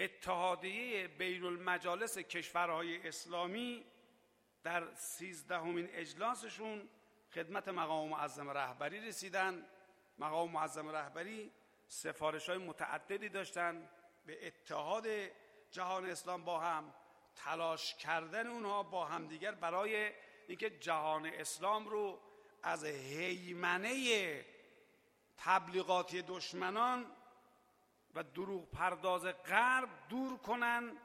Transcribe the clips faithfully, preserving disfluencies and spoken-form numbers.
اتحادیه بین المجالس کشورهای اسلامی در سیزدهمین اجلاسشون خدمت مقام معظم رهبری رسیدن. مقام معظم رهبری سفارش‌های متعددی داشتن به اتحاد جهان اسلام، با هم تلاش کردن اونها با همدیگر برای اینکه جهان اسلام رو از هیمنه تبلیغاتی دشمنان و دروغ پرداز غرب دور کنن،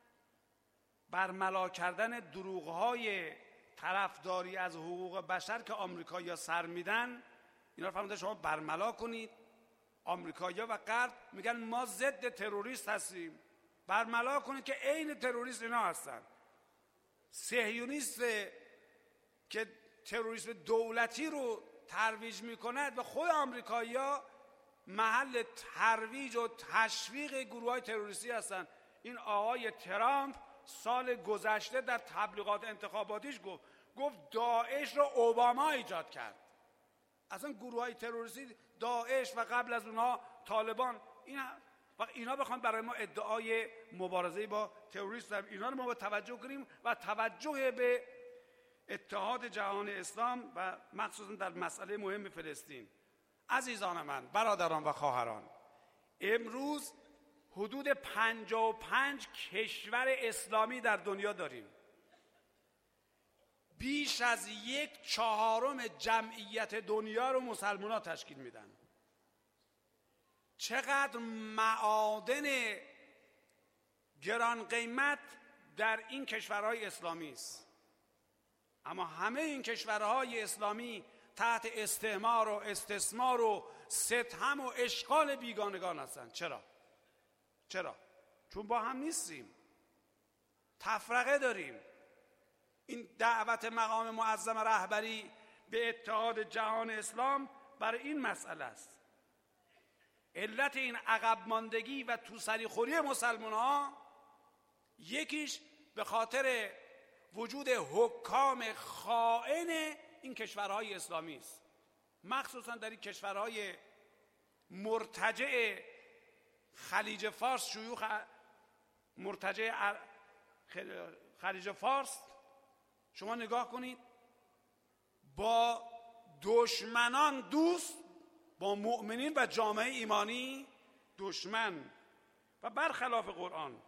برملا کردن دروغ‌های طرفداری از حقوق بشر که آمریکایی‌ها سر میدن، اینا رو فرمودن شما برملا کنید. آمریکایی‌ها و غرب میگن ما ضد تروریست هستیم، برملا کنید که عین تروریست اینا هستن. صهیونیست که تروریسم دولتی رو ترویج میکند و خود آمریکایی‌ها محل ترویج و تشویق گروه‌های تروریستی هستن. این آقای ترامپ سال گذشته در تبلیغات انتخاباتیش گفت گفت داعش رو اوباما ایجاد کرد. اصلا گروه‌های تروریستی داعش و قبل از اونها طالبان، اینا و اینا بخوان برای ما ادعای مبارزه با تروریست دارن. اینا رو ما با توجه کنیم و توجه به اتحاد جهان اسلام و مخصوصا در مسئله مهم فلسطین. عزیزان من، برادران و خواهران، امروز حدود پنجاه و پنج کشور اسلامی در دنیا داریم. بیش از یک چهارم جمعیت دنیا رو مسلمان ها تشکیل میدن. چقدر معادن گران قیمت در این کشورهای اسلامی است. اما همه این کشورهای اسلامی تحت استعمار و استثمار و ستم و اشغال بیگانگان هستند. چرا؟ چرا؟ چون با هم نیستیم، تفرقه داریم. این دعوت مقام معظم رهبری به اتحاد جهان اسلام برای این مسئله است. علت این عقب ماندگی و توسری خوری مسلمان ها یکیش به خاطر وجود حکام خائن این کشورهای اسلامی است، مخصوصا در این کشورهای مرتجع خلیج فارس. شیوخ مرتجع خلیج فارس شما نگاه کنید، با دشمنان دوست، با مؤمنین و جامعه ایمانی دشمن. و برخلاف قرآن